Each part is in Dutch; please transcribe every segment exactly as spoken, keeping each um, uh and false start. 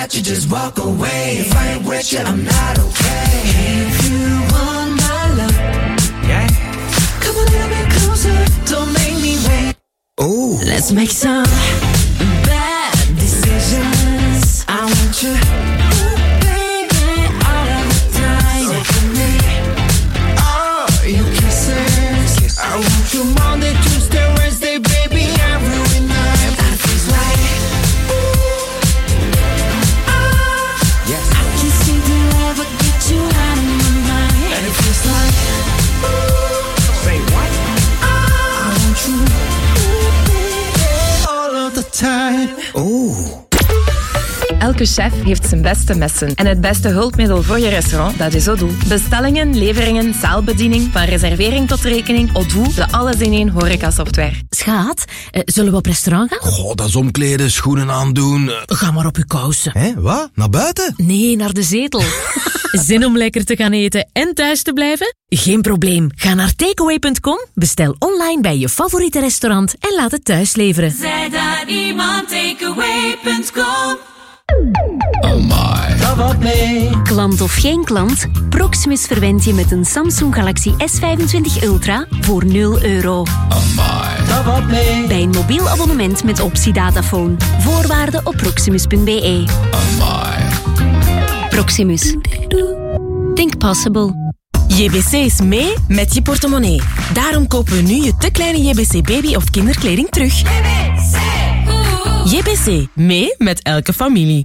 that, you just walk away. If I ain't with you, I'm not okay. If you want my love, yeah, come a little bit closer, don't make me wait. Oh, let's make some bad decisions. I want you, ooh, baby, all of the time. So for me, all your kisses, kisses. I want you Monday, Tuesday, Wednesday, baby, every night. That feels like, ooh, ah, yes. I can see the love will get you out of my mind. And it feels like, ooh, say what? Ah, I want you, ooh, baby, all of the time. oh. Elke chef heeft zijn beste messen. En het beste hulpmiddel voor je restaurant, dat is Odoo. Bestellingen, leveringen, zaalbediening, van reservering tot rekening. Odoo, de alles-in-één horecasoftware. Schaat, uh, zullen we op restaurant gaan? Goh, dat is omkleden, schoenen aandoen. Uh... Ga maar op je kousen. Hé, wat? Naar buiten? Nee, naar de zetel. Zin om lekker te gaan eten en thuis te blijven? Geen probleem. Ga naar takeaway punt com, bestel online bij je favoriete restaurant en laat het thuis leveren. Zij daar iemand, takeaway punt com. Oh my. Klant of geen klant, Proximus verwendt je met een Samsung Galaxy S vijfentwintig Ultra voor nul euro. Oh my. Bij een mobiel abonnement met optie dataphone. Voorwaarden op proximus punt b e. Oh my. Proximus. Think possible. J B C is mee met je portemonnee. Daarom kopen we nu je te kleine J B C baby- of kinderkleding terug. J B C, mee met elke familie.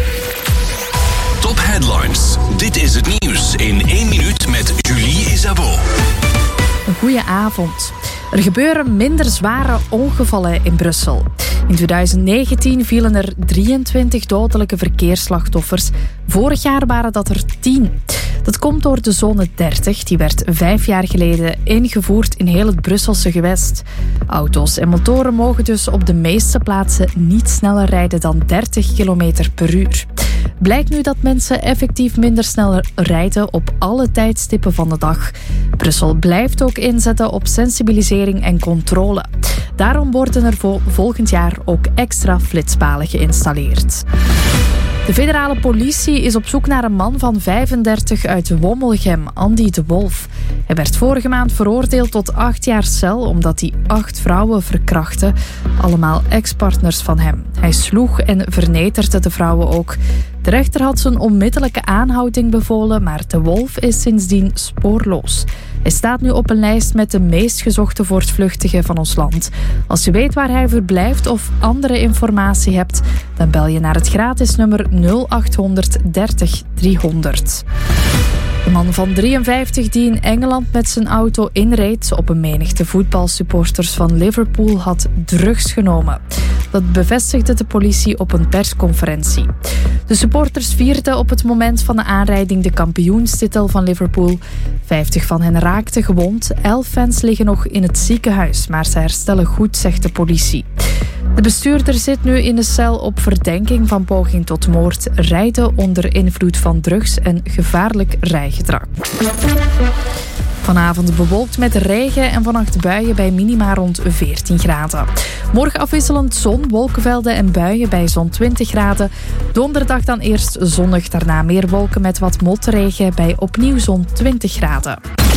Top Headlines. Dit is het nieuws in één minuut met Julie Isabeau. Een goeie avond. Er gebeuren minder zware ongevallen in Brussel. In twintig negentien vielen er drieëntwintig dodelijke verkeersslachtoffers. Vorig jaar waren dat er tien. Dat komt door de zone dertig. Die werd vijf jaar geleden ingevoerd in heel het Brusselse gewest. Auto's en motoren mogen dus op de meeste plaatsen niet sneller rijden dan dertig kilometer per uur. Blijkt nu dat mensen effectief minder sneller rijden op alle tijdstippen van de dag. Brussel blijft ook inzetten op sensibilisering en controle. Daarom worden er vol- volgend jaar ook extra flitspalen geïnstalleerd. De federale politie is op zoek naar een man van vijfendertig uit Wommelgem, Andy de Wolf. Hij werd vorige maand veroordeeld tot acht jaar cel omdat hij acht vrouwen verkrachtte, allemaal ex-partners van hem. Hij sloeg en vernederde de vrouwen ook. De rechter had zijn onmiddellijke aanhouding bevolen, maar de Wolf is sindsdien spoorloos. Hij staat nu op een lijst met de meest gezochte voortvluchtigen van ons land. Als je weet waar hij verblijft of andere informatie hebt, dan bel je naar het gratis nummer nul achthonderd dertig driehonderd. De man van drieënvijftig die in Engeland met zijn auto inreed op een menigte voetbalsupporters van Liverpool had drugs genomen. Dat bevestigde de politie op een persconferentie. De supporters vierden op het moment van de aanrijding de kampioenstitel van Liverpool. Vijftig van hen raakten gewond. Elf fans liggen nog in het ziekenhuis, maar ze herstellen goed, zegt de politie. De bestuurder zit nu in de cel op verdenking van poging tot moord, rijden onder invloed van drugs en gevaarlijk rijgedrag. Vanavond bewolkt met regen en vannacht buien bij minima rond veertien graden. Morgen afwisselend zon, wolkenvelden en buien bij zo'n twintig graden. Donderdag dan eerst zonnig, daarna meer wolken met wat motregen bij opnieuw zo'n twintig graden.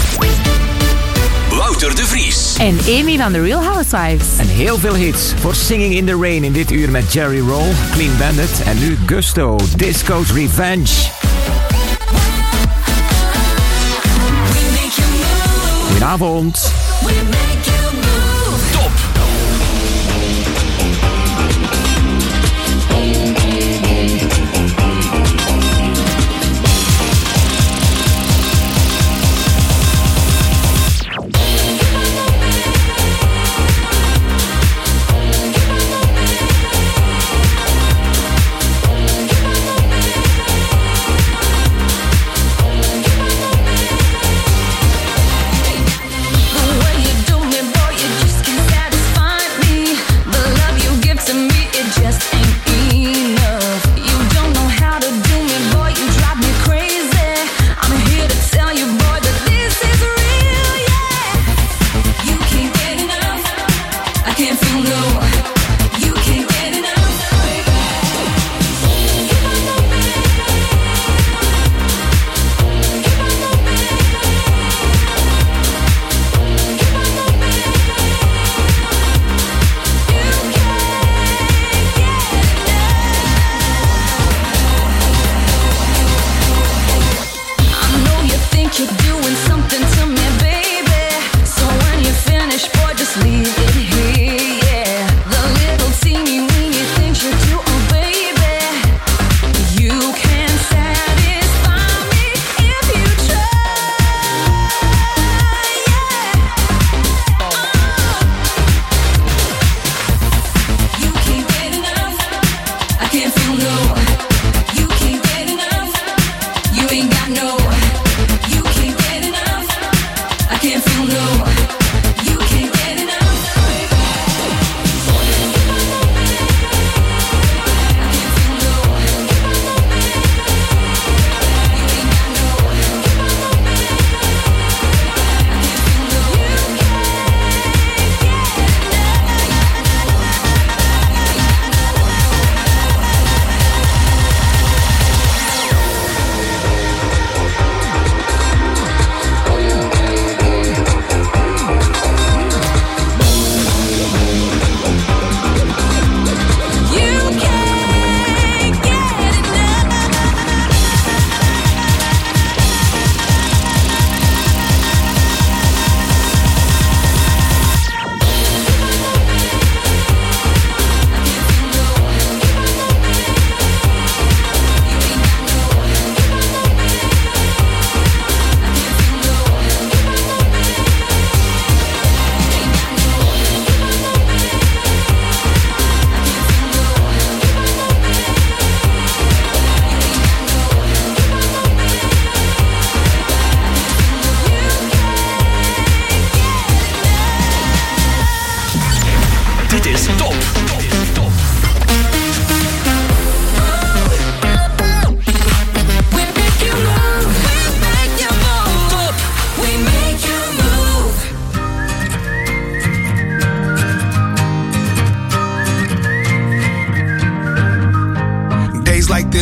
Wouter de Vries. En Amy van The Real Housewives. En heel veel hits voor Singing in the Rain in dit uur met Jerry Roll, Clean Bandit en nu Gusto, Disco's Revenge. Goedenavond. Top. The way you do me,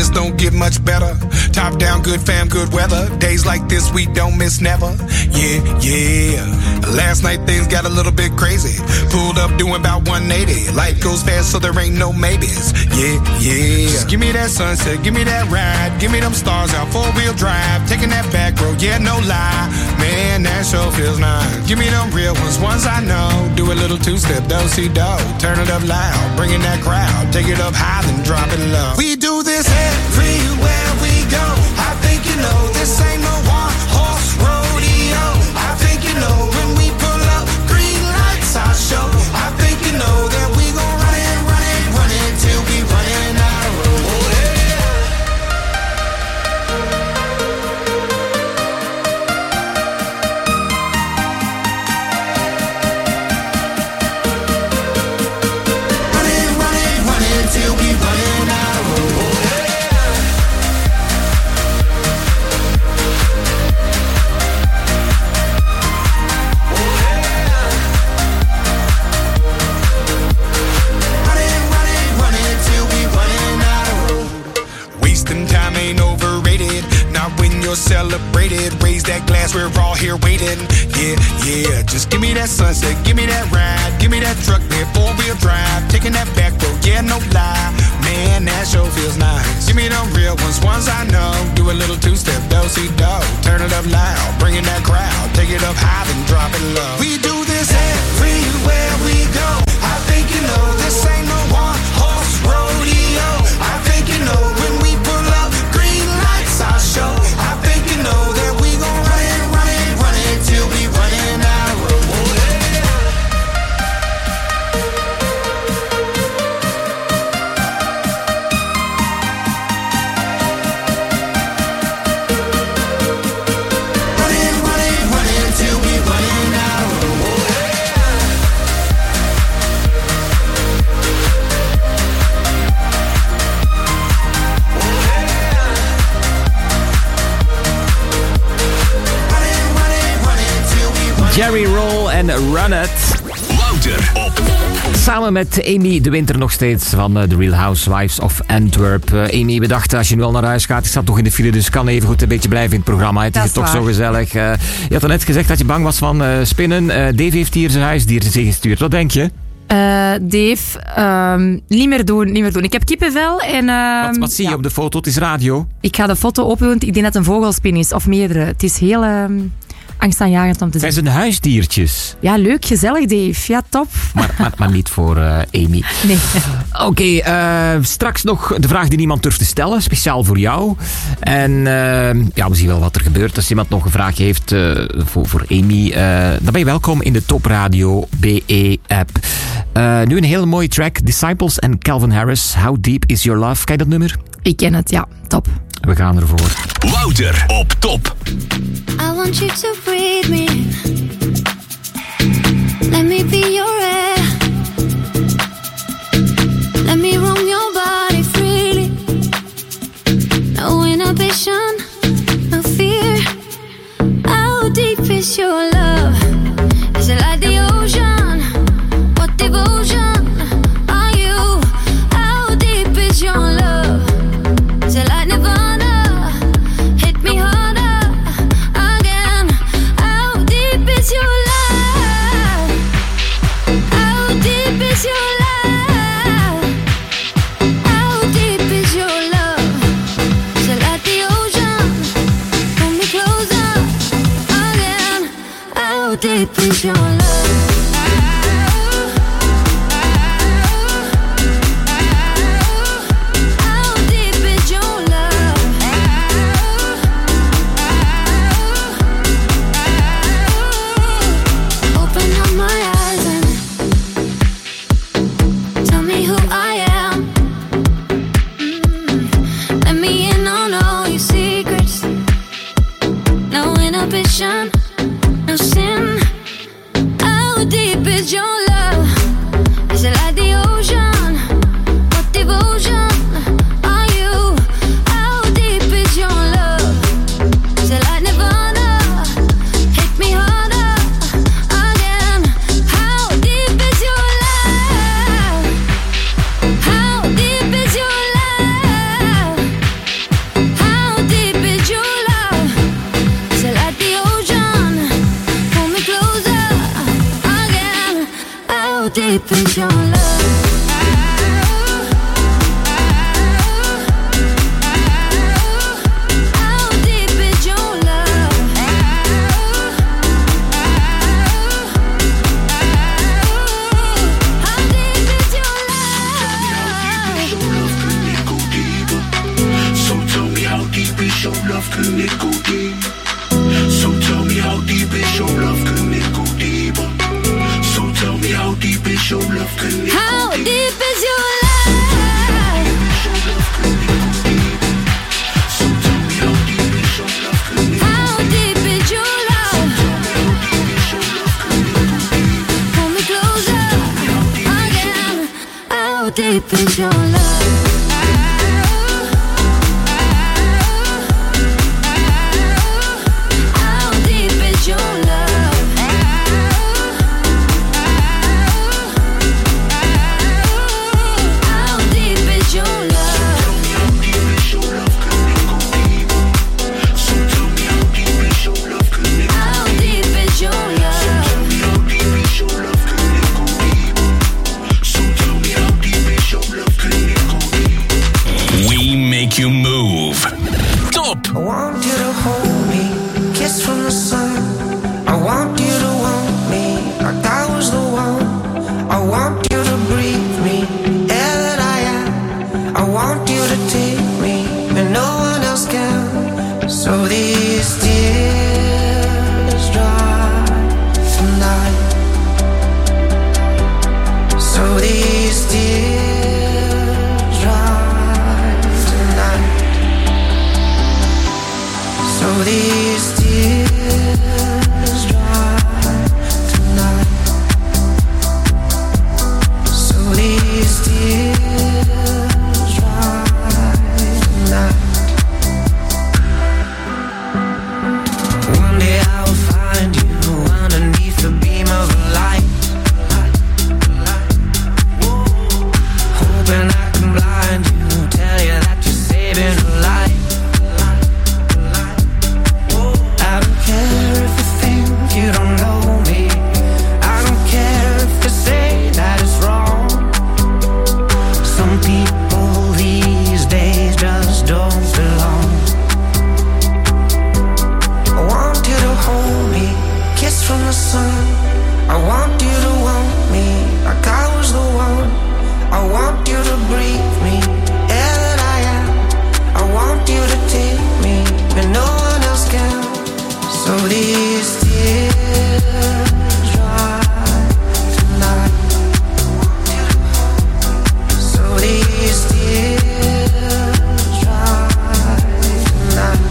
just don't get much better. Top down, good fam, good weather. Days like this we don't miss never. Yeah, yeah. Last night things got a little bit crazy. Pulled up doing about one eighty. Life goes fast so there ain't no maybes. Yeah, yeah. Just give me that sunset, give me that ride. Give me them stars out, four-wheel drive. Taking that back road, yeah, no lie. Man, that sure feels nice. Give me them real ones, ones I know. Do a little two-step, do-si-do. Turn it up loud, bring in that crowd. Take it up high, then drop it low. We do this everywhere we go. I think you know this ain't no one-horse rodeo. I think you know when we pull up, green lights our show. I think you know that we gon' run it, run it, run it till we running out of road. Oh, yeah. Run it, run it, run it till we running out of road. Oh, yeah. Celebrated, raise that glass, we're all here waiting. Yeah, yeah, just give me that sunset, give me that ride, give me that truck, man, four-wheel drive, taking that back road, yeah, no lie, man, that sure feels nice. Give me them real ones, ones I know, do a little two-step, do-si-do, turn it up loud, bring in that crowd, take it up high, then drop it low. We do this everywhere we go, I think you know this ain't no one-horse rodeo. I think you know when we pull up, green lights our show. I think you know that we gon' run it, run it, run it till we running out of road. Oh, run it, run it, run it till we running out of road. Oh, Jerry Roll en Run It. Wouter op top. Samen met Amy de Winter nog steeds van uh, The Real Housewives of Antwerp. Uh, Amy, we dachten als je nu al naar huis gaat, ik zat toch in de file, dus kan even goed een beetje blijven in het programma. Het is, is toch waar. Zo gezellig. Uh, je had net gezegd dat je bang was van uh, spinnen. Uh, Dave heeft hier zijn huisdier gestuurd. Wat denk je? Uh, Dave, um, niet meer doen, niet meer doen. Ik heb kippenvel en... Uh, wat, wat zie je ja. op de foto? Het is radio. Ik ga de foto open doen, ik denk dat het een vogelspin is, of meerdere. Het is heel... Uh, angstaanjagend om te zien. Zijn ze huisdiertjes? Ja, leuk, gezellig, Dave. Ja, top. Maar, maar, maar niet voor uh, Amy. Nee. Oké, okay, uh, straks nog de vraag die niemand durft te stellen, speciaal voor jou. En uh, ja, we zien wel wat er gebeurt. Als iemand nog een vraag heeft uh, voor, voor Amy, uh, dan ben je welkom in de Top Radio B E-app. Uh, nu een hele mooie track, Disciples en Calvin Harris. How Deep Is Your Love? Ken je dat nummer? Ik ken het, ja. Top. We gaan ervoor. Wouter op top. I want you to breathe me. Let me be your air. Let me roam your body freely. No inhibition, no fear. How deep is your love? Is it like the ocean? What devotion are you? How deep is your love? Is it like Nirvana? Hit me harder again. How deep is your love? How deep is your love? How deep is your love? Is it like the ocean? Pull me closer again. How deep is your love? No sin. deep is your love? Your love, can it go deep? So tell me how deep is your love, can it go deeper? So tell me how deep is your love, can it How go deep? deep is your love? So tell me how deep is your love, can it go How deep is your love? Pull me closer again. How deep is your love? You move. Top. I want you to hold me, kiss from the sun. I want you to want me, like I was the one. I want you to breathe me, air that I am. I want you to take me, and no one else can. So these tears dry tonight. So these tears dry. So these tears dry tonight. So these tears dry tonight. One day I will find you underneath the beam of a light, hoping I can blind you, tell you that you're saving a life. You don't know me. I don't care if they say that it's wrong. Some people these days just don't belong. I want you to hold me, kiss from the sun. I want you to want me, like I was the one. I want you to breathe me, air that I am. I want you to take me, and no one else can. So these tears dry tonight. So these tears dry tonight.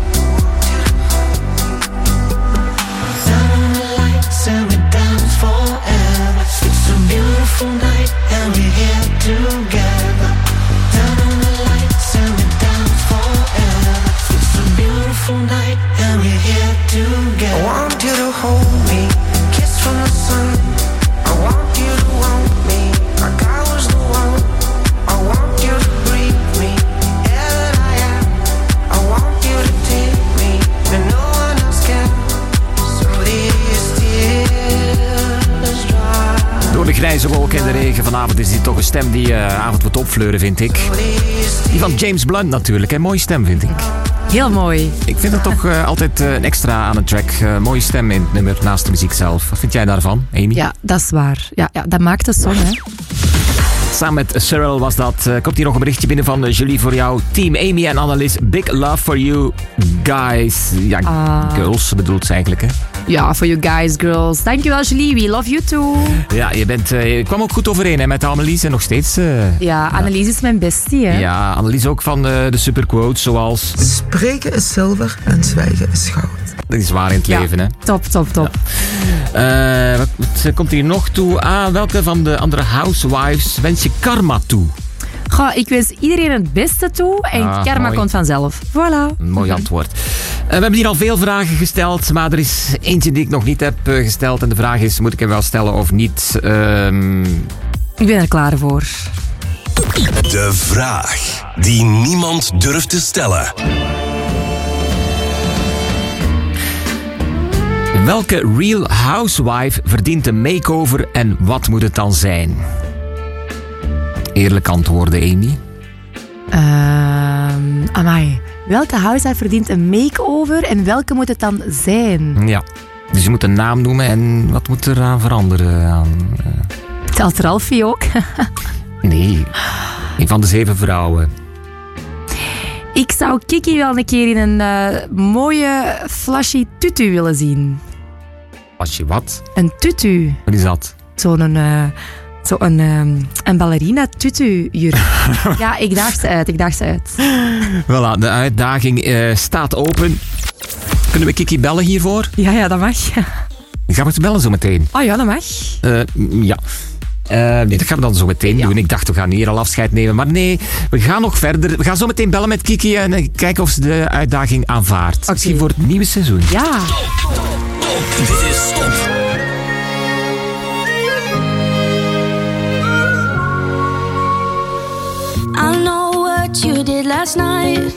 Turn on the lights and we dance forever. It's a beautiful night and we're here together. Turn on the lights and we dance forever. It's a beautiful night and we're here together. I want you to hold me, kiss from the sun. I want you to want me, like I was the one. I want you to breathe me, air that I am. I want you to take me, and no one else can. So these tears dry. Door de grijze wolken en de regen vanavond is dit toch een stem die uh, avond moet opfleuren, vind ik. Die van James Blunt natuurlijk, een mooie stem, vind ik. Heel mooi. Ik vind het toch uh, altijd uh, een extra aan een track. Uh, mooie stem in het nummer, naast de muziek zelf. Wat vind jij daarvan, Amy? Ja, dat is waar. Ja, ja, dat maakt de song, hè. Samen met Cyril was dat. Uh, komt hier nog een berichtje binnen van uh, Julie voor jou. Team Amy en Annelies, big love for you guys. Ja, Ah. girls bedoelt ze eigenlijk, hè? Ja, for you guys, girls. Dankjewel, Julie. We love you too. Ja, je, bent, uh, je kwam ook goed overeen hè, met Annelies en nog steeds. Uh, Ja, Annelies is mijn bestie, hè. ja, Annelies ook van uh, de superquotes zoals... Spreken is zilver en zwijgen is goud. Dat is waar in het Ja, leven, hè? top, top, top. Ja. Uh, wat, wat komt hier nog toe? Ah, welke van de andere housewives wens je karma toe? Goh, ik wens iedereen het beste toe en Ah, karma mooi. komt vanzelf. Voilà. Een mooi antwoord. Uh, we hebben hier al veel vragen gesteld, maar er is eentje die ik nog niet heb uh, gesteld. En de vraag is, moet ik hem wel stellen of niet? Um... Ik ben er klaar voor. De vraag die niemand durft te stellen. Welke Real Housewife verdient een makeover en wat moet het dan zijn? Eerlijk antwoorden, Amy. Uh, amai. Welke housewife verdient een makeover en welke moet het dan zijn? Ja, dus je moet een naam noemen en wat moet er aan veranderen? Aan, uh... Telt Ralfie ook? Nee, een van de zeven vrouwen. Ik zou Kiki wel een keer in een uh, mooie flashy tutu willen zien. Flashy wat? Een tutu. Wat is dat? Zo'n uh, zo een, um, een ballerina tutu jurk. Ja, ik daag ze uit, ik daag ze uit. Voilà, de uitdaging uh, staat open. Kunnen we Kiki bellen hiervoor? Ja, ja, dat mag. Gaan we ze bellen zo meteen? Oh ja, dat mag. Uh, ja. Uh, nee, dat gaan we dan zo meteen ja. doen. Ik dacht, we gaan hier al afscheid nemen. Maar nee, we gaan nog verder. We gaan zo meteen bellen met Kiki en uh, kijken of ze de uitdaging aanvaardt. Okay. Misschien voor het nieuwe seizoen. Ja. Top, top, top. Dit is Top. I know what you did last night.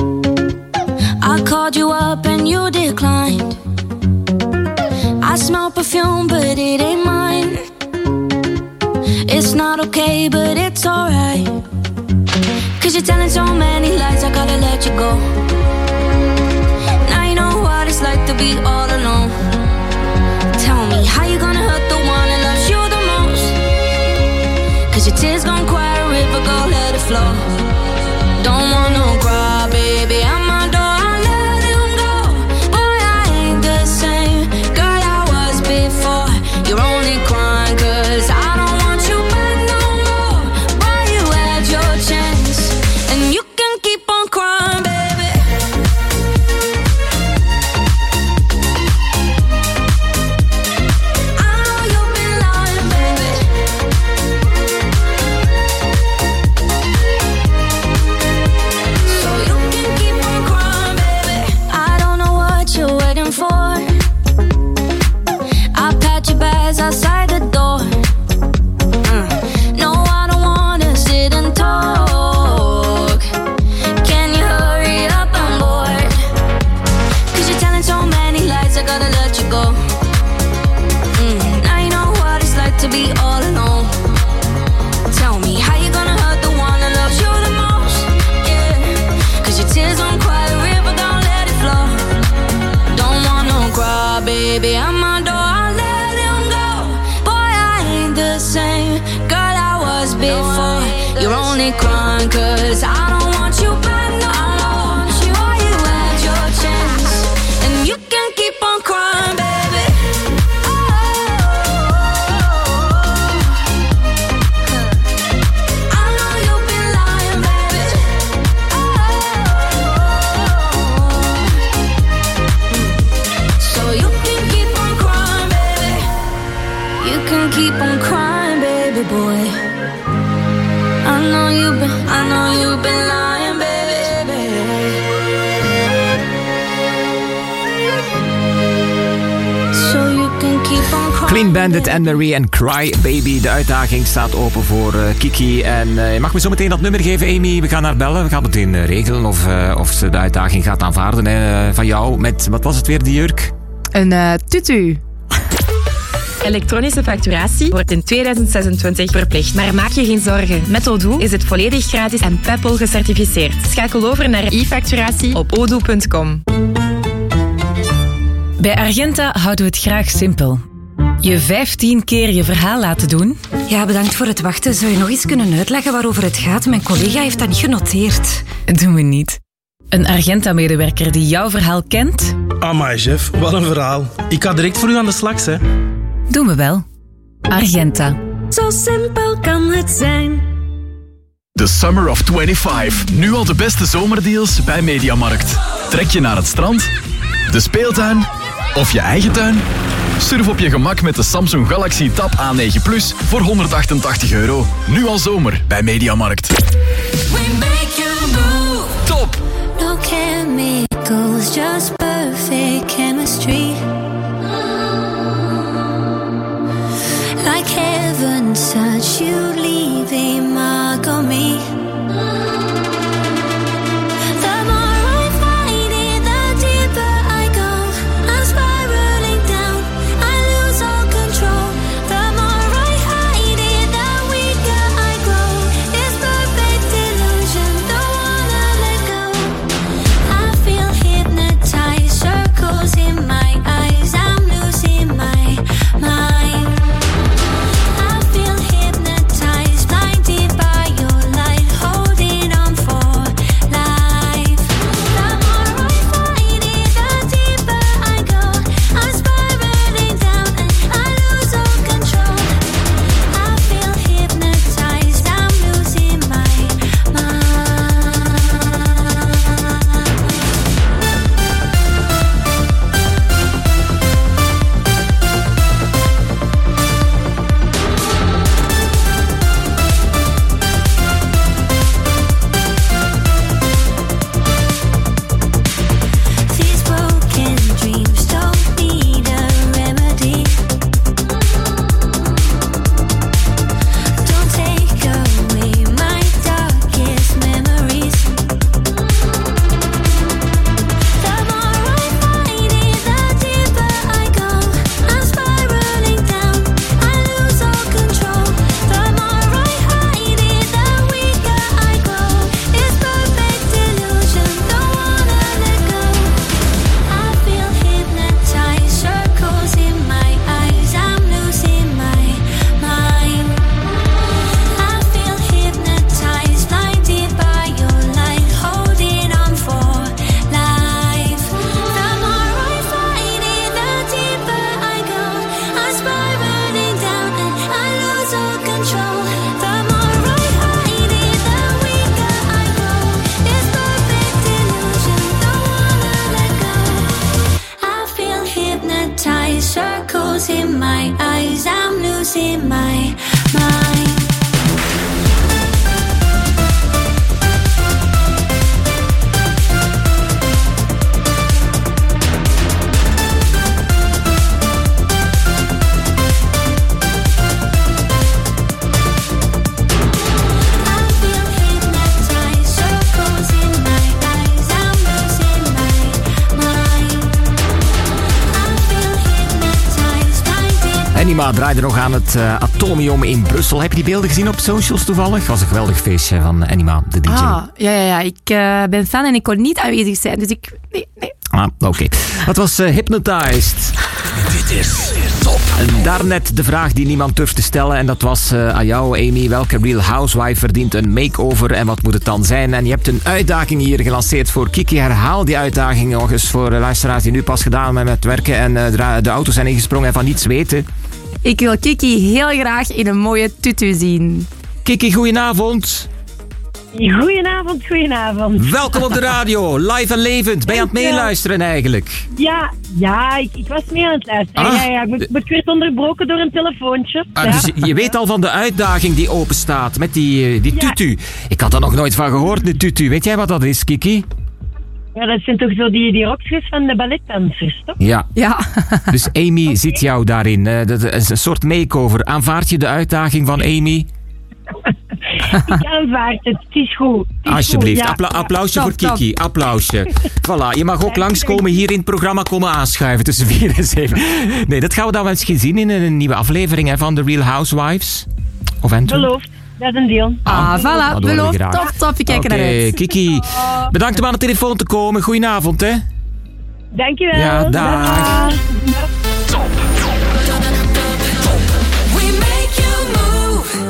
I called you up and you declined. I smell perfume, but it ain't mine. It's not okay, but it's alright. Cause you're telling so many lies, I gotta let you go. Now you know what it's like to be all alone. Tell me, how you gonna hurt the one that loves you the most? Cause your tears gon' quiet a river, go let it flow. Don't want no cry, baby, I'm my door, I let him go. Boy, I ain't the same girl I was before. You're only crying cause I don't want you back no more. Boy, you had your chance and you can keep on crying, baby. I know you've been lying, baby. So you can keep on crying, baby. I don't know what you're waiting for. I pat your bags outside the door. Uh, no, I don't wanna sit and talk. Can you hurry up? I'm bored. Cause you're telling so many lies, I gotta let you go. Mm, now you know what it's like to be all alone. Tell me, how you gonna hurt the one that loves you the most? Yeah, cause your tears don't cry, the river gon' let it flow. Don't want no cry, baby, I'm my door, I let him go. Boy, I ain't the same girl I was before. You're only crying cause I don't want you back no more. Boy, you had your chance and you can keep on crying, baby. I know you've been lying, baby. So you can keep on crying, baby. You can keep on crying, baby boy. I know you've been, I know you've been lying, baby. So you can keep on crying. Clean Bandit, Anne-Marie en Cry Baby. De uitdaging staat open voor uh, Kiki. En uh, je mag me zo meteen dat nummer geven, Amy. We gaan haar bellen. We gaan meteen uh, regelen of, uh, of ze de uitdaging gaat aanvaarden hè, uh, van jou. Met, wat was het weer, die jurk? Een uh, tutu. Elektronische facturatie wordt in tweeduizend zesentwintig verplicht. Maar maak je geen zorgen. Met Odoo is het volledig gratis en Peppol gecertificeerd. Schakel over naar e-facturatie op odoo punt com. Bij Argenta houden we het graag simpel. Je vijftien keer je verhaal laten doen. Ja, bedankt voor het wachten. Zou je nog eens kunnen uitleggen waarover het gaat? Mijn collega heeft dat niet genoteerd. Doen we niet. Een Argenta-medewerker die jouw verhaal kent. Amai, chef, wat een verhaal. Ik ga direct voor u aan de slag, hè. Doen we wel. Argenta. Zo simpel kan het zijn. The Summer of tweeënvijftig. Nu al de beste zomerdeals bij Mediamarkt. Trek je naar het strand, de speeltuin of je eigen tuin? Surf op je gemak met de Samsung Galaxy Tab A negen Plus voor honderdachtentachtig euro. Nu al zomer bij Mediamarkt. We make you move. Top! No chemicals, just perfect chemistry. Like heaven touch, you leave a mark on me. The more I find it, the deeper I go. I'm spiraling down. losing my mind. Enima draaide nog aan het uh, Atomium in Brussel. Heb je die beelden gezien op socials toevallig? Het was een geweldig feestje van Enima, de D J. Ah, ja, ja, ja. Ik uh, ben fan en ik kon niet aanwezig zijn, dus ik... Nee, nee. Ah, oké. Okay. Dat was uh, Hypnotized. Dit is Top. En daarnet de vraag die niemand durft te stellen. En dat was uh, aan jou, Amy. Welke Real Housewife verdient een makeover en wat moet het dan zijn? En je hebt een uitdaging hier gelanceerd voor Kiki. Herhaal die uitdaging nog eens voor uh, luisteraars die nu pas gedaan hebben met werken en uh, de auto's zijn ingesprongen en van niets weten. Ik wil Kiki heel graag in een mooie tutu zien. Kiki, goedenavond. Goedenavond, goedenavond. Welkom op de radio, live en levend. Ben je aan het meeluisteren eigenlijk? Ja, ja ik, ik was mee aan het luisteren. Ah. Ja, ja, ik, ik werd onderbroken door een telefoontje. Ah, ja. Dus je weet al van de uitdaging die open staat met die, die tutu. Ja. Ik had er nog nooit van gehoord, de tutu. Weet jij wat dat is, Kiki? Ja, dat zijn toch zo die, die rokjes van de balletdansers, toch? Ja. ja. Dus Amy okay. zit jou daarin. Dat is een soort makeover. Aanvaard je de uitdaging van Amy? Ik aanvaard het. Het is goed. Het is Alsjeblieft. goed, ja. Appla- applausje ja. voor Top, Kiki. top. Applausje. Voilà. Je mag ook langskomen hier in het programma komen aanschuiven tussen vier en zeven. Nee, dat gaan we dan wel eens zien in een nieuwe aflevering hè, van The Real Housewives. Of Anton? Beloofd. Dat is een deel. Ah, ah voilà. Beloofd. Top, top. Ik kijk okay, er naar uit. Kiki. Bedankt om aan de telefoon te komen. Goedenavond, hè. Dankjewel. Ja, dag. dag. Top. We make you move.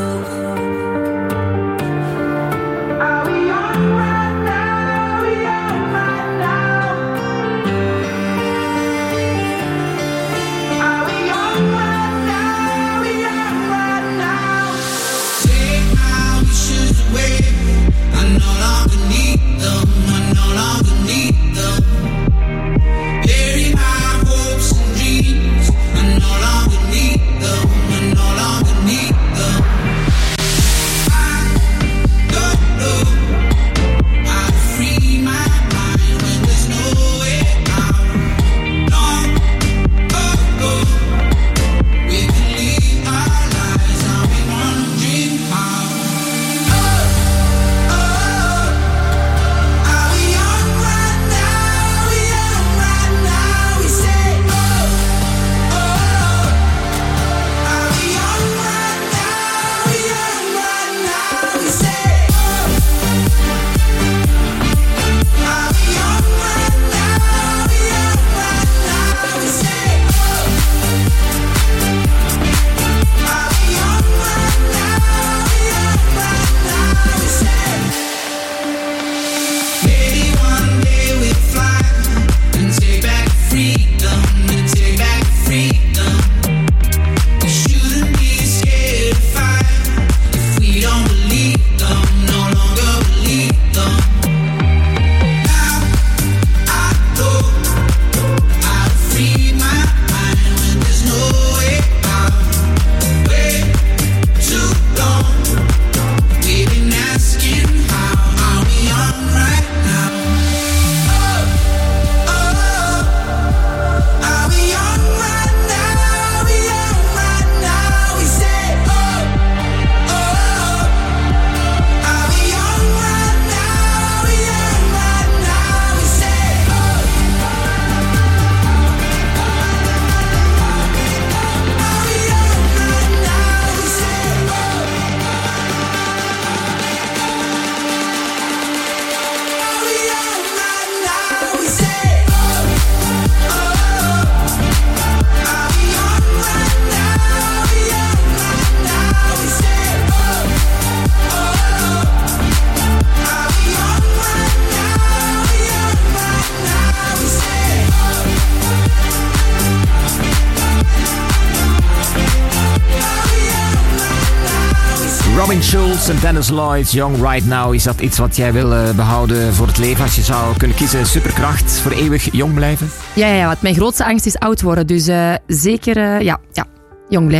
Robin Schulz en Dennis Lloyd, Young Right Now. Is dat iets wat jij wil uh, behouden voor het leven? Als je zou kunnen kiezen, superkracht, voor eeuwig jong blijven? Ja, ja, ja, want mijn grootste angst is oud worden. Dus uh, zeker, uh, ja, ja, jong blijven.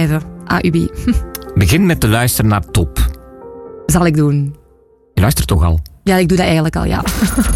A U B. Begin met te luisteren naar Top. Zal ik doen. Je luistert toch al? Ja, ik doe dat eigenlijk al, ja.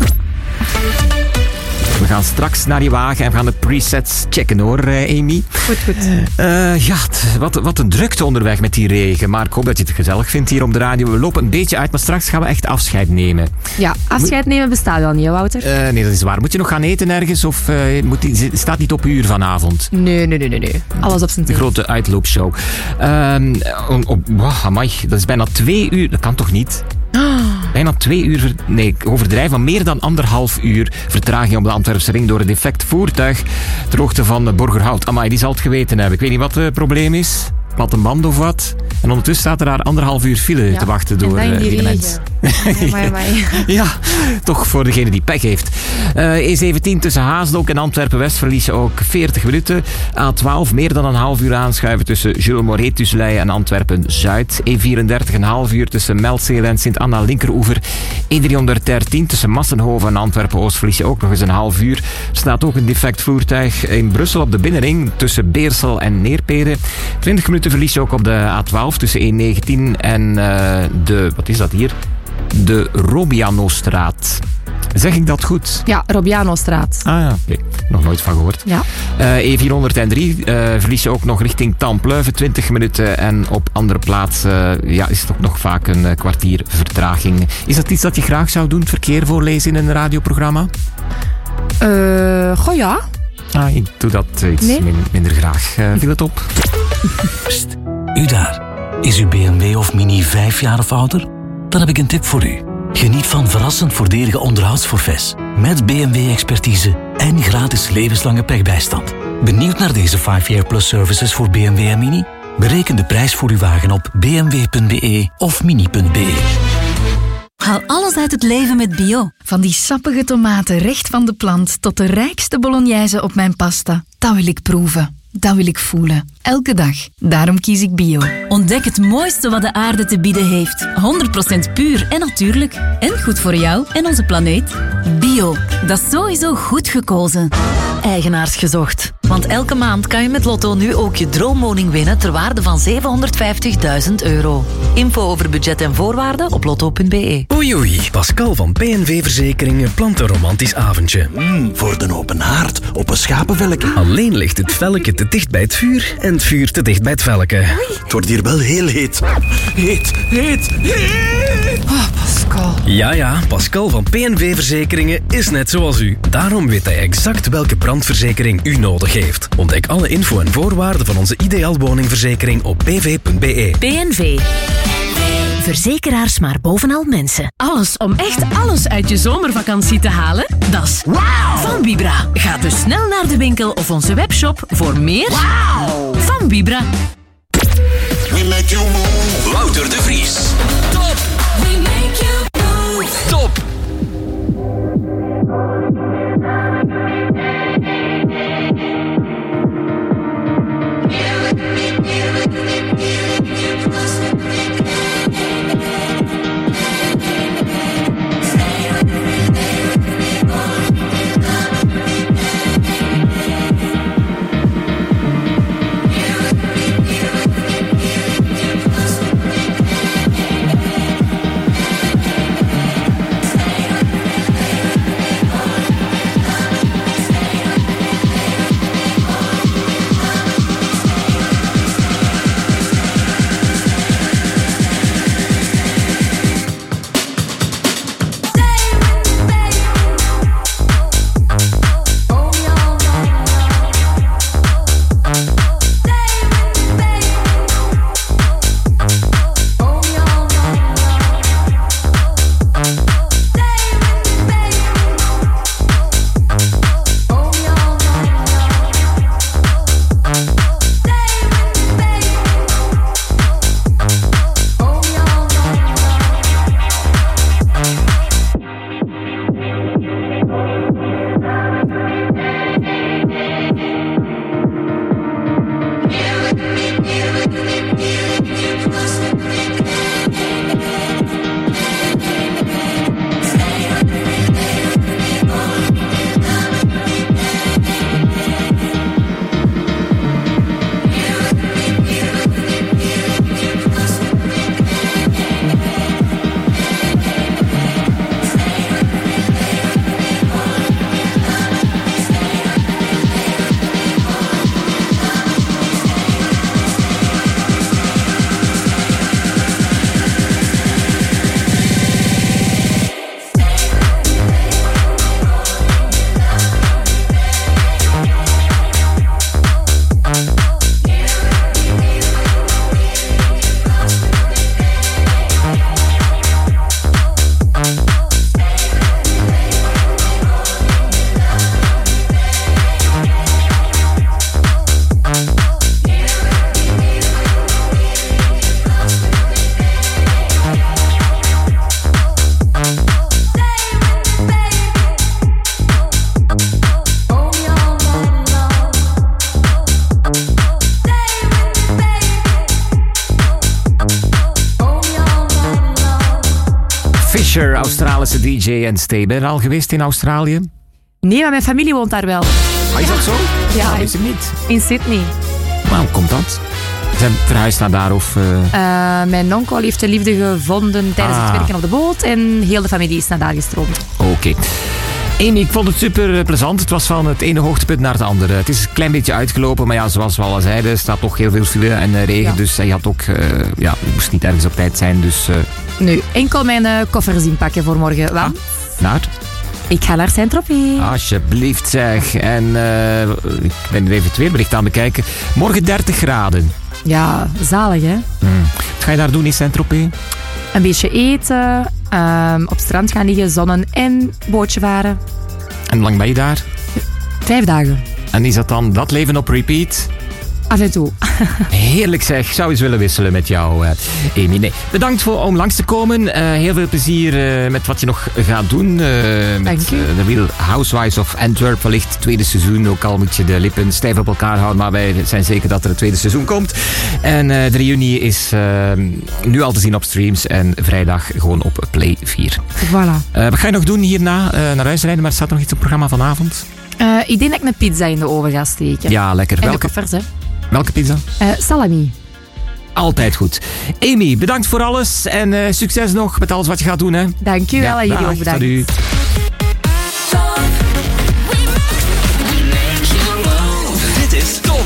We gaan straks naar je wagen en we gaan de presets checken hoor, eh, Amy. Goed, goed. Uh, ja, t- wat, wat een drukte onderweg met die regen. Maar ik hoop dat je het gezellig vindt hier op de radio. We lopen een beetje uit, maar straks gaan we echt afscheid nemen. Ja, afscheid nemen bestaat wel niet, hè, Wouter? Uh, nee, dat is waar. Moet je nog gaan eten ergens? Of uh, moet die, staat niet op uur vanavond? Nee, nee, nee, nee. nee. Alles op zijn tijd. De grote uitloopshow. Uh, oh, oh, wow, amai, dat is bijna twee uur. Dat kan toch niet? Bijna twee uur, ver- nee, ik overdrijf, maar meer dan anderhalf uur vertraging op de Antwerpse ring door een defect voertuig ter hoogte van Borgerhout. Amai, die zal het geweten hebben. Ik weet niet wat het probleem is. Platte band of wat. En ondertussen staat er daar anderhalf uur file ja, te wachten door uh, die mensen. Amai, amai. Ja, toch voor degene die pech heeft. Uh, E zeventien tussen Haasdonk en Antwerpen-West verlies je ook veertig minuten. A twaalf meer dan een half uur aanschuiven tussen Jules Moret, Tusseleien en Antwerpen-Zuid. E vierendertig een half uur tussen Meltzeel en Sint-Anna linkeroever. E driehonderddertien tussen Massenhoven en Antwerpen-Oost verlies je ook nog eens een half uur. Er staat ook een defect voertuig in Brussel op de binnenring tussen Beersel en Neerpede. twintig minuten verlies je ook op de A twaalf tussen E negentien en uh, de, wat is dat hier? De Robianostraat. Zeg ik dat goed? Ja, Robianostraat. Ah ja, okay. Nog nooit van gehoord. Ja. Uh, E vierhonderddrie uh, verlies je ook nog richting Tampluiven, twintig minuten. En op andere plaatsen uh, ja, is het ook nog vaak een uh, kwartier vertraging. Is dat iets dat je graag zou doen, het verkeer voorlezen in een radioprogramma? Uh, goh ja. Ah, ik doe dat uh, iets nee? min, minder graag. Uh, viel het op? Pst, u daar. Is uw B M W of Mini vijf jaar of ouder? Dan heb ik een tip voor u. Geniet van verrassend voordelige onderhoudsforfaits. Met B M W-expertise en gratis levenslange pechbijstand. Benieuwd naar deze vijf jaar plus services voor B M W en Mini? Bereken de prijs voor uw wagen op b m w punt b e of mini punt b e. Haal alles uit het leven met Bio. Van die sappige tomaten recht van de plant tot de rijkste bolognese op mijn pasta. Dat wil ik proeven. Dat wil ik voelen. Elke dag. Daarom kies ik Bio. Ontdek het mooiste wat de aarde te bieden heeft. honderd procent puur en natuurlijk. En goed voor jou en onze planeet. Bio. Dat is sowieso goed gekozen. Eigenaars gezocht. Want elke maand kan je met Lotto nu ook je droomwoning winnen ter waarde van zevenhonderdvijftigduizend euro. Info over budget en voorwaarden op lotto punt b e. Oei oei, Pascal van P N V Verzekeringen plant een romantisch avondje. Mm, voor de open haard op een schapenvelken. Alleen ligt het velleke te dicht bij het vuur en het vuur te dicht bij het velleke. Oei. Het wordt hier wel heel heet. Heet, heet, heet. Oh, Pascal. Ja, ja, Pascal van P N V Verzekeringen is net zoals u. Daarom weet hij exact welke brandverzekering u nodig heeft. Ontdek alle info en voorwaarden van onze ideaal woningverzekering op p v punt b e. P N V. Verzekeraars maar bovenal mensen. Alles om echt alles uit je zomervakantie te halen? Dat is wow van Vibra. Ga dus snel naar de winkel of onze webshop voor meer wow van Vibra. We make you move. Wouter de Vries. Top. We make you move. Top. Australische D J en Stay. Ben je al geweest in Australië? Nee, maar mijn familie woont daar wel. Ah, is dat zo? Ja, dat wist ik niet. In Sydney. Maar hoe komt dat? Ze zijn verhuisd naar daar of... Uh... Uh, mijn onkel heeft de liefde gevonden tijdens Ah. het werken op de boot en heel de familie is naar daar gestroomd. Oké. Okay. Amy, ik vond het super plezant. Het was van het ene hoogtepunt naar het andere. Het is een klein beetje uitgelopen, maar ja, zoals we al zeiden, er staat toch heel veel file en uh, regen. Ja. Dus uh, je had ook, uh, ja, je moest niet ergens op tijd zijn. Dus, uh... Nu, enkel mijn uh, koffers inpakken voor morgen. Want... Ah, naar? Ik ga naar Saint-Tropez. Alsjeblieft zeg. En uh, ik ben er even het weerbericht aan bekijken. Morgen dertig graden. Ja, zalig hè. Mm. Wat ga je daar doen in Saint-Tropez? Een beetje eten, um, op het strand gaan liggen, zonnen en bootje varen. En hoe lang ben je daar? Vijf dagen. En is dat dan dat leven op repeat? Af en toe. Heerlijk zeg. Ik zou eens willen wisselen met jou, uh, Amy. Nee, bedankt voor, om langs te komen. Uh, heel veel plezier uh, met wat je nog gaat doen. Uh, met uh, The Real Housewives of Antwerp. Wellicht tweede seizoen. Ook al moet je de lippen stijf op elkaar houden. Maar wij zijn zeker dat er een tweede seizoen komt. En uh, de reunie is uh, nu al te zien op streams. En vrijdag gewoon op Play vier. Voilà. Uh, wat ga je nog doen hierna? Uh, naar huis rijden, maar er staat nog iets op het programma vanavond? Uh, ik denk dat ik een pizza in de oven ga steken. Ja, lekker. En Welke? de koffers, hè. Welke pizza? Uh, salami. Altijd goed. Amy, bedankt voor alles en uh, succes nog met alles wat je gaat doen. Hè. Dank u wel en jullie ook bedankt. Salut. Dit is Top.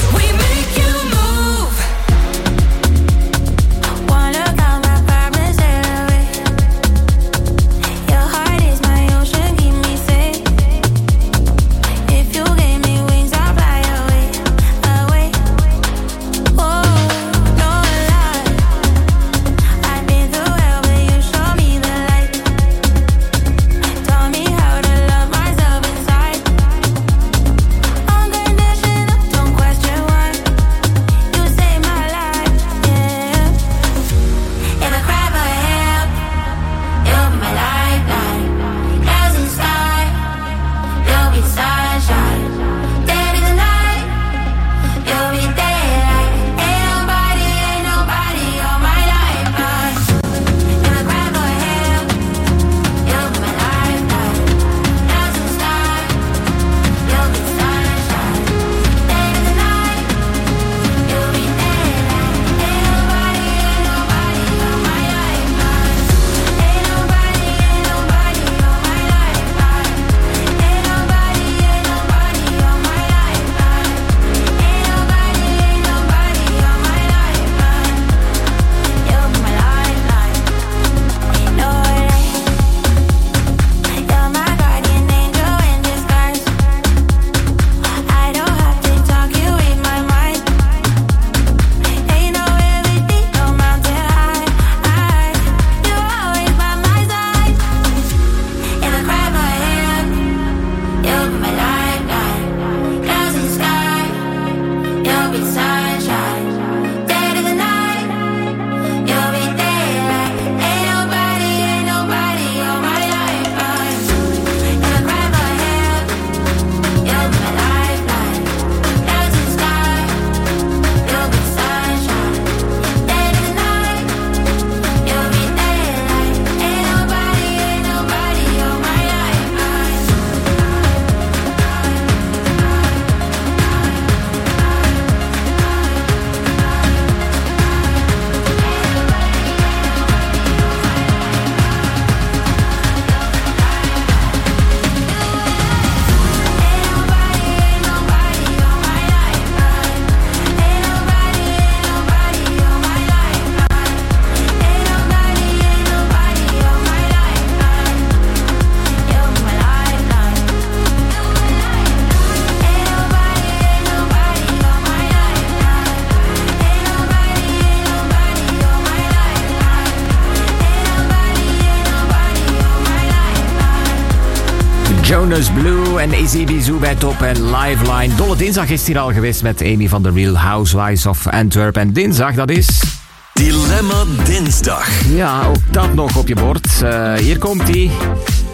Jonas Blue en Izzy Bizou bij Top en Liveline. Dolle Dinsdag is hier al geweest met Amy van The Real Housewives of Antwerp. En dinsdag, dat is... Dilemma Dinsdag. Ja, ook dat nog op je bord. Uh, hier komt ie.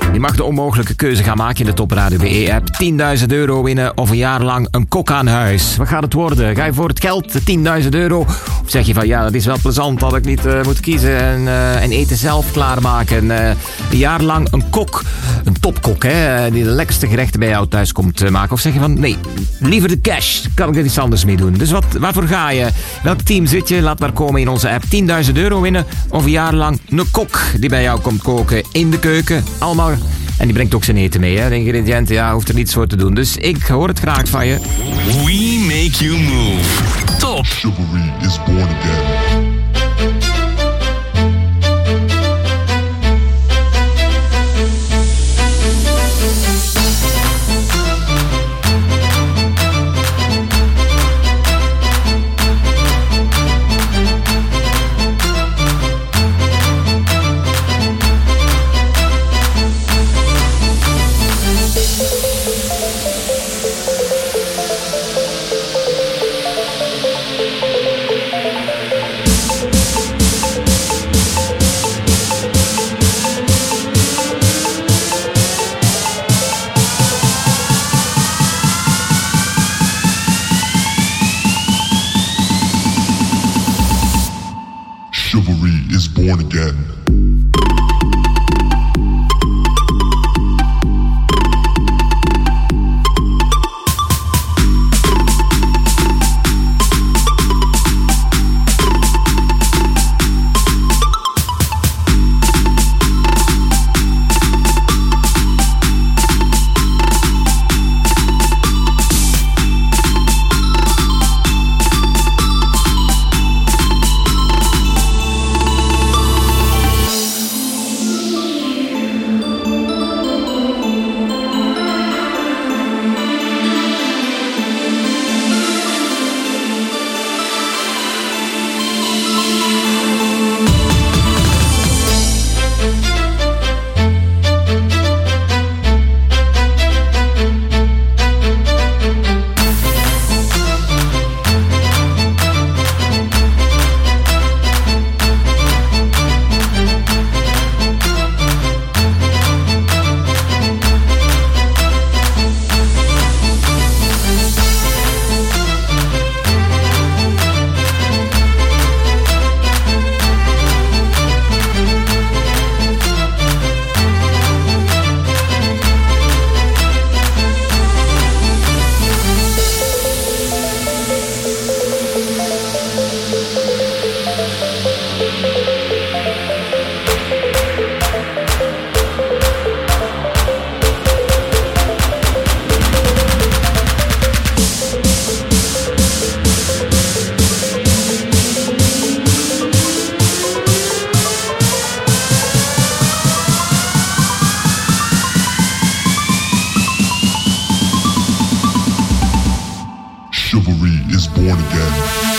Je mag de onmogelijke keuze gaan maken in de Top Radio B E-app. tienduizend euro winnen of een jaar lang een kok aan huis. Wat gaat het worden? Ga je voor het geld, de tienduizend euro? Of zeg je van, ja, dat is wel plezant dat ik niet uh, moet kiezen en, uh, en eten zelf klaarmaken. Uh, een jaar lang een kok, een topkok, hè, die de lekkerste gerechten bij jou thuis komt uh, maken. Of zeg je van, nee, liever de cash, kan ik er iets anders mee doen. Dus wat, waarvoor ga je? Welk team zit je? Laat maar komen in onze app. tienduizend euro winnen of een jaar lang een kok die bij jou komt koken in de keuken. Allemaal. En die brengt ook zijn eten mee, hè. De ingrediënten, ja, hoeft er niets voor te doen. Dus ik hoor het graag van je. We make you move. Top. Chivalry is born again. Chivalry is born again. Chivalry is born again.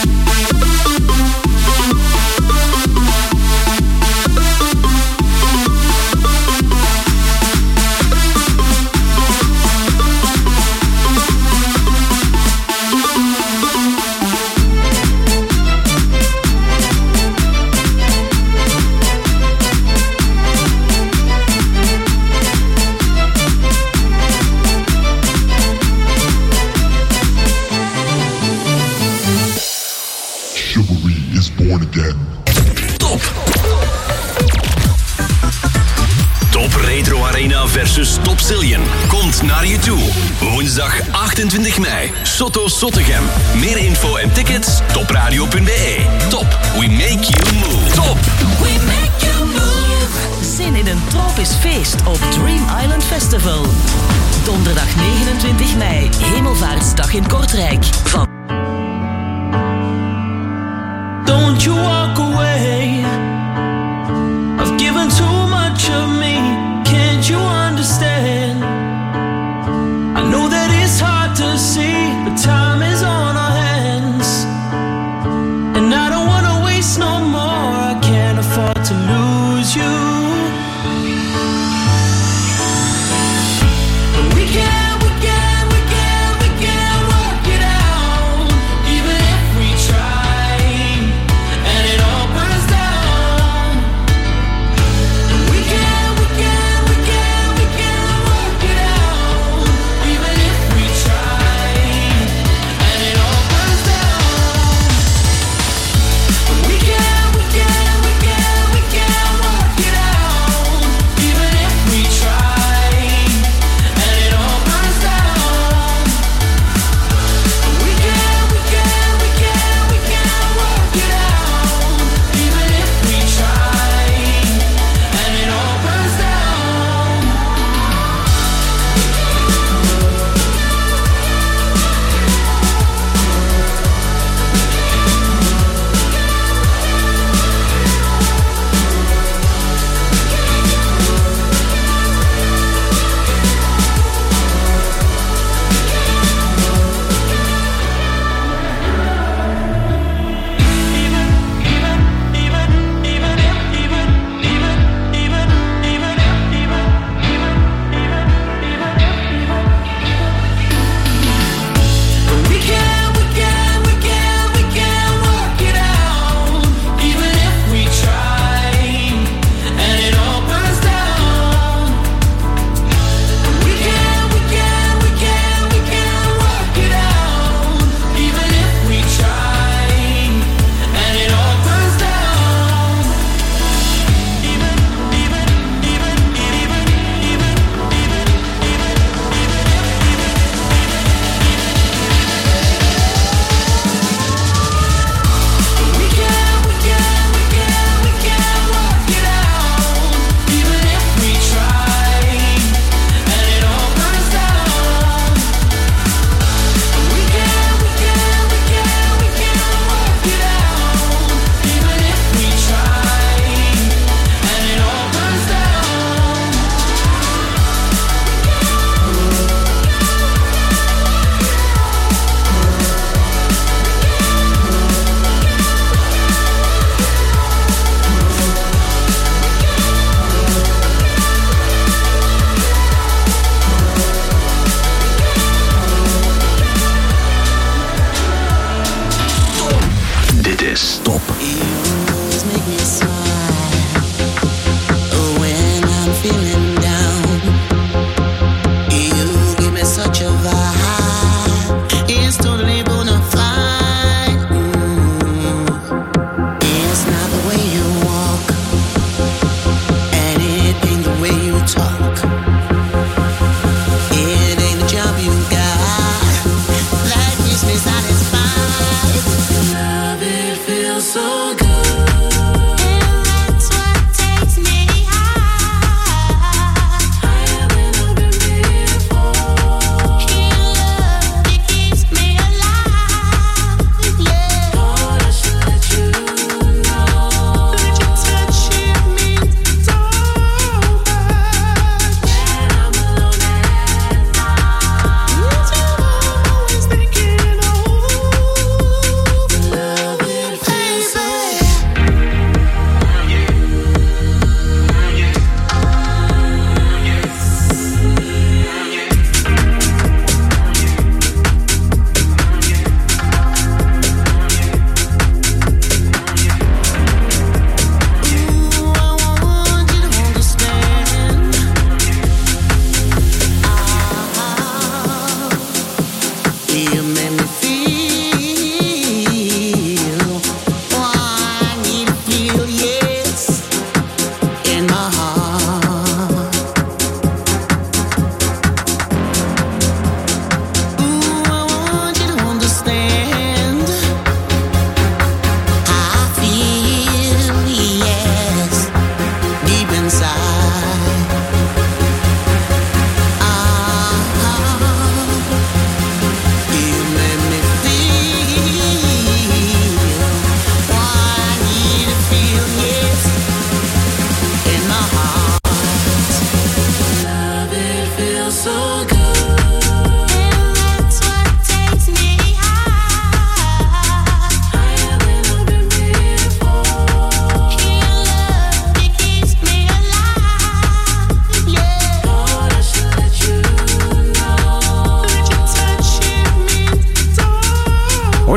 Born again. Top. Top Retro Arena versus Top Zillion komt naar je toe. Woensdag achtentwintig mei. Sotto Sottegem. Meer info en tickets topradio punt b e. Top. We make you move. Top. We make you move. Zin in een tropisch feest op Dream Island Festival. Donderdag negenentwintig mei. Hemelvaartsdag in Kortrijk. Van Don't you walk away. I've given too much of me. Can't you understand? I know that it's hard to see, but time is on our hands. And I don't wanna waste no more. I can't afford to lose you. But we can, we can, we can, we can work it out. Even if we try. And it all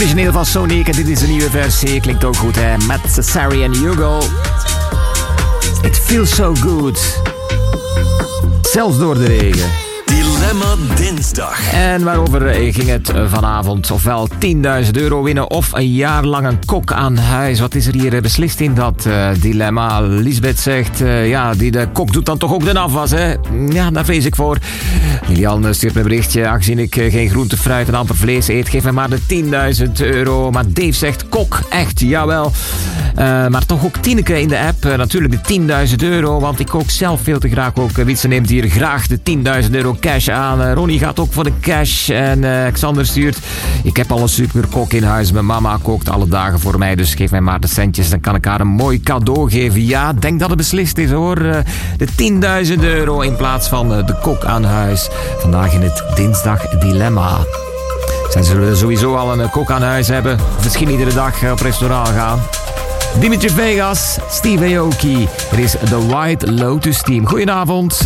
Origineel van Sonic en dit is een nieuwe versie. Klinkt ook goed, hè? Met Sari en Hugo. It feels so good. Zelfs door de regen. Dilemma Dinsdag. En waarover ging het vanavond? Ofwel tienduizend euro winnen of een jaar lang een kok aan huis. Wat is er hier beslist in dat uh, dilemma? Lisbeth zegt, uh, ja, die de kok doet dan toch ook de afwas, hè? Ja, daar vrees ik voor. Lilian stuurt me een berichtje. Aangezien ik uh, geen groente, fruit en amper vlees eet, geef mij maar de tienduizend euro. Maar Dave zegt, kok, echt, jawel. Uh, maar toch ook Tineke in de app. Uh, natuurlijk de tienduizend euro, want ik kook zelf veel te graag ook. Uh, Wietse neemt hier graag de tienduizend euro cash aan. Uh, Ronnie gaat ook voor de cash. En uh, Xander stuurt, ik heb al een superkok in huis. Mijn mama kookt alle dagen voor mij, dus geef mij maar de centjes. Dan kan ik haar een mooi cadeau geven. Ja, denk dat het beslist is, hoor. Uh, de tienduizend euro in plaats van uh, de kok aan huis. Vandaag in het Dinsdag Dilemma. Zij zullen sowieso al een kok aan huis hebben. Of misschien iedere dag op restaurant gaan. Dimitri Vegas, Steve Aoki. Er is The White Lotus Team. Goedenavond.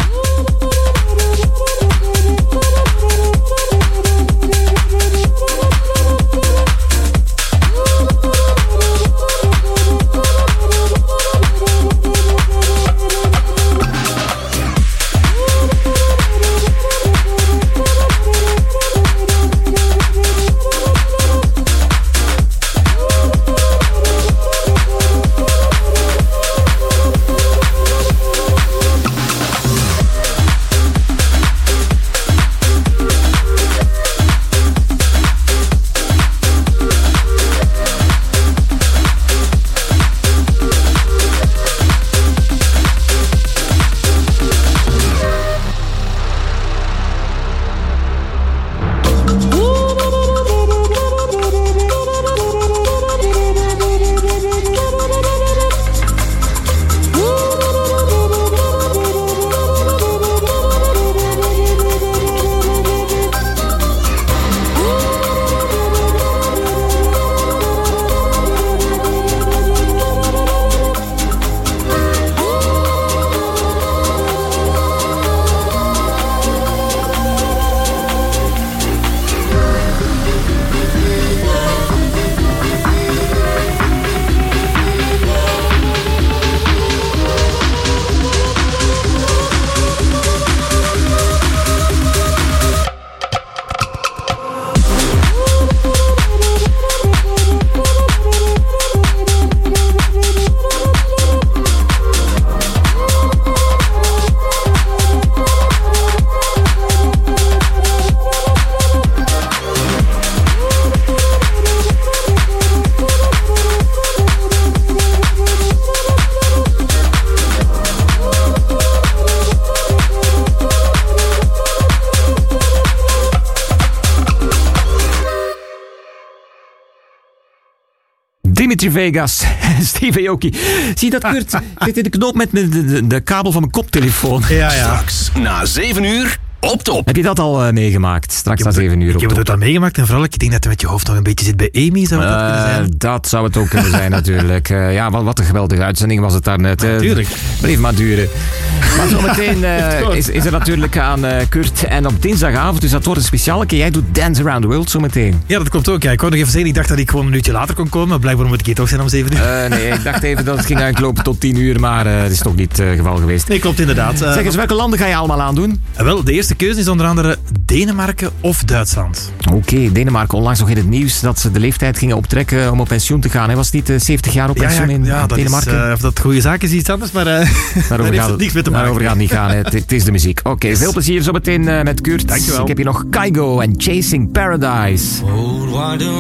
Dimitri Vegas, Steve Aoki. Zie je dat, Kurt? Zit in de knoop met de, de, de kabel van mijn koptelefoon. Ja, ja. Straks na zeven uur op top. Heb je dat al uh, meegemaakt? Straks na zeven uur op top. Ik heb het al meegemaakt en vooral ik denk dat het met je hoofd nog een beetje zit bij Amy. Zou het uh, dat kunnen zijn? Dat zou het ook kunnen zijn natuurlijk. Uh, ja, wat, wat een geweldige uitzending was het daarnet. Natuurlijk. Uh, bleef maar duren. Maar zometeen uh, is, is er natuurlijk aan uh, Kurt. En op dinsdagavond, dus dat wordt een speciale. Jij doet Dance Around the World zometeen. Ja, dat komt ook. Ja. Ik wou nog even zeggen, ik dacht dat ik gewoon een uurtje later kon komen. Maar blijkbaar moet ik hier toch zijn om zeven uur. Uh, nee, ik dacht even dat het ging uitlopen tot tien uur. Maar uh, dat is toch niet het uh, geval geweest. Nee, klopt inderdaad. Uh, zeg eens, welke landen ga je allemaal aandoen? Uh, wel, de eerste keuze is onder andere Denemarken of Duitsland. Oké, okay, Denemarken. Onlangs nog in het nieuws dat ze de leeftijd gingen optrekken om op pensioen te gaan. Hij was niet uh, zeventig jaar op pensioen ja, ja, in ja, dat Denemarken? Is, uh, of dat goede zaak is iets anders, maar uh, daarover heeft gaat het niks mee te maken. Daarover gaat het niet gaan. Het, het is de muziek. Oké, okay, yes. Veel plezier zometeen uh, met Kurt. Dankjewel. Ik heb hier nog Kygo en Chasing Paradise. Old winding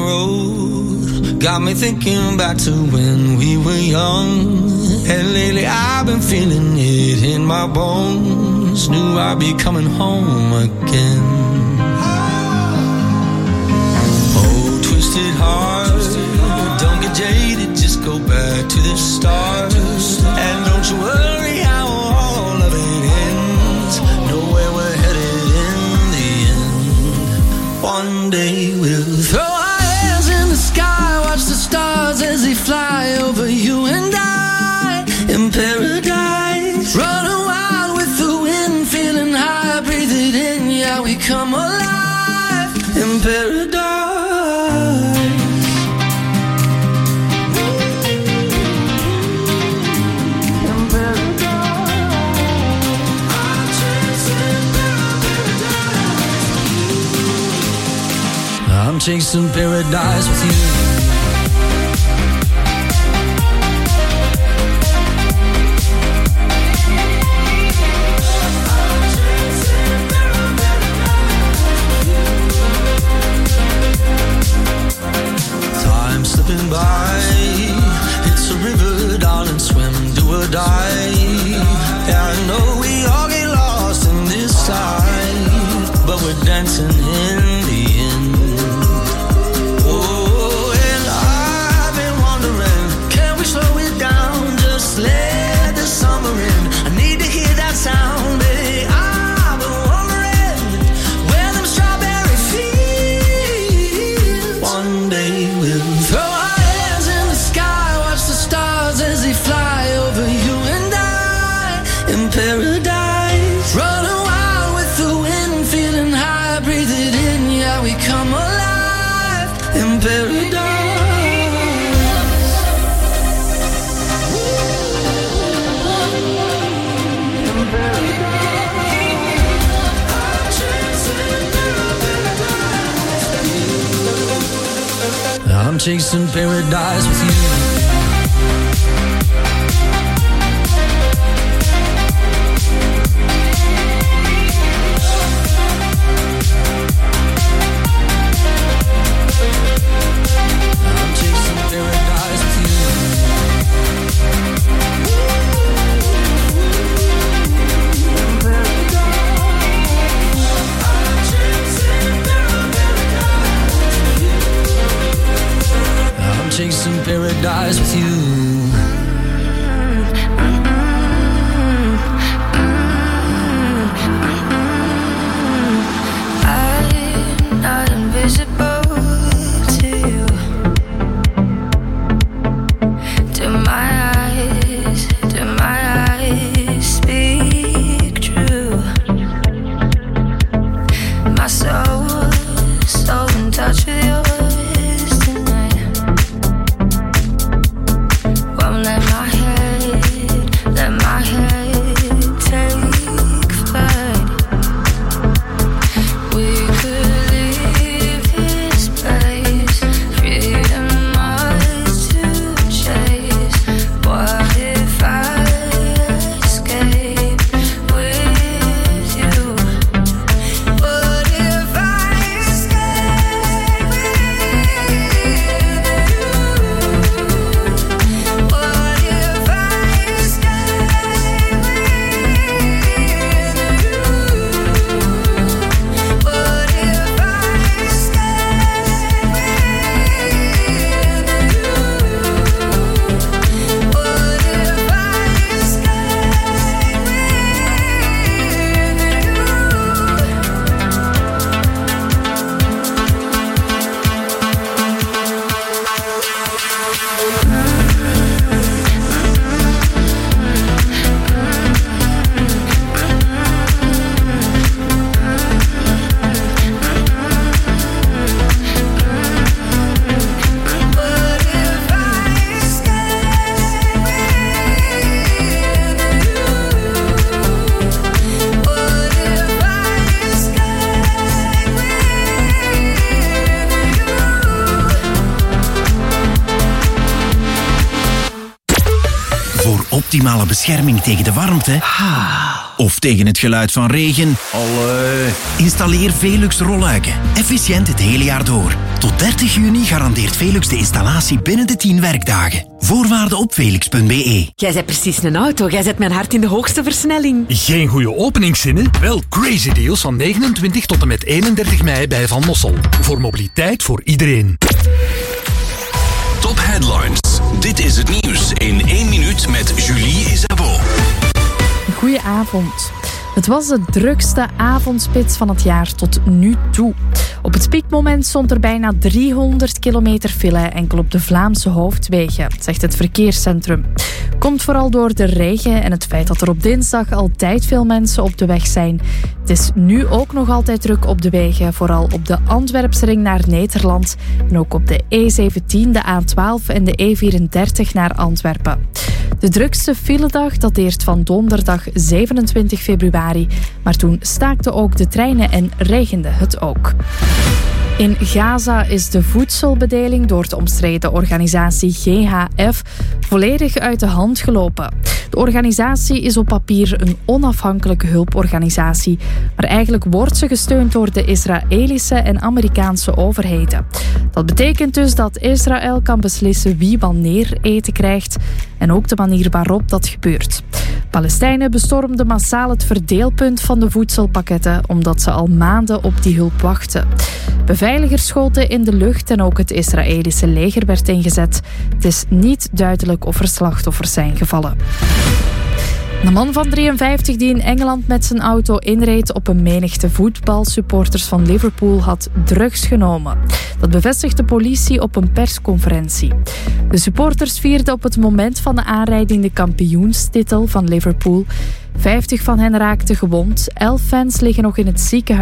road got me thinking back to when we were young. And lately I've been feeling it in my bones. Knew I'd be coming home again. Oh, twisted heart, don't get jaded, just go back to the start. And don't you worry how all of it ends. Know where we're headed in the end. One day we'll throw our hands in the sky, watch the stars as they fly over you and I in paradise. Running wild with the wind, feeling high, breathe it in, yeah, we come alive in paradise. chasing paradise with you. Time slipping by, it's a river, darling, swim, do or die. Yeah, I know we all get lost in this life, but we're dancing in the end. Oh, and I've been wondering, can we slow it down, just let the summer in? I need to hear that sound, baby. I've been wondering where them strawberry fields. One day we'll throw our hands in the sky, watch the stars as they fly over you and I in paradise. Running wild with the wind, feeling high, breathe it in, yeah, we come alive in paradise. I'm chasing paradise with you. Chasing paradise with you. I'm not invisible to you. Do my eyes, do my eyes speak true? My soul, so in touch with yours. Let my head, let my head take flight. We could leave this place, freedom ours to chase. What if I escape with you? What if I escape with you? Optimale bescherming tegen de warmte of tegen het geluid van regen. Allee. Installeer Velux rolluiken. Efficiënt het hele jaar door. Tot dertig juni garandeert Velux de installatie binnen de tien werkdagen. Voorwaarden op velux punt b e. Jij bent precies een auto. Jij zet mijn hart in de hoogste versnelling. Geen goede openingszinnen? Wel crazy deals van negenentwintig tot en met eenendertig mei bij Van Mossel. Voor mobiliteit voor iedereen. Top Headlines. Dit is het nieuws in één minuut met Julie Isabeau. Goedenavond. Het was de drukste avondspits van het jaar tot nu toe. Op het piekmoment stond er bijna driehonderd kilometer file enkel op de Vlaamse hoofdwegen, zegt het verkeerscentrum. Komt vooral door de regen en het feit dat er op dinsdag altijd veel mensen op de weg zijn. Het is nu ook nog altijd druk op de wegen, vooral op de Antwerpsring naar Nederland en ook op de E zeventien, de A twaalf en de E vierendertig naar Antwerpen. De drukste filedag dateert van donderdag zevenentwintig februari, maar toen staakten ook de treinen en regende het ook. In Gaza is de voedselbedeling door de omstreden organisatie G H F volledig uit de hand gelopen. De organisatie is op papier een onafhankelijke hulporganisatie, maar eigenlijk wordt ze gesteund door de Israëlische en Amerikaanse overheden. Dat betekent dus dat Israël kan beslissen wie wanneer eten krijgt en ook de manier waarop dat gebeurt. Palestijnen bestormden massaal het verdeelpunt van de voedselpakketten omdat ze al maanden op die hulp wachten. Beveiligers schoten in de lucht en ook het Israëlische leger werd ingezet. Het is niet duidelijk of er slachtoffers zijn gevallen. De man van drieënvijftig die in Engeland met zijn auto inreed op een menigte voetbalsupporters van Liverpool had drugs genomen. Dat bevestigt de politie op een persconferentie. De supporters vierden op het moment van de aanrijding de kampioenstitel van Liverpool. vijftig van hen raakten gewond. elf fans liggen nog in het ziekenhuis.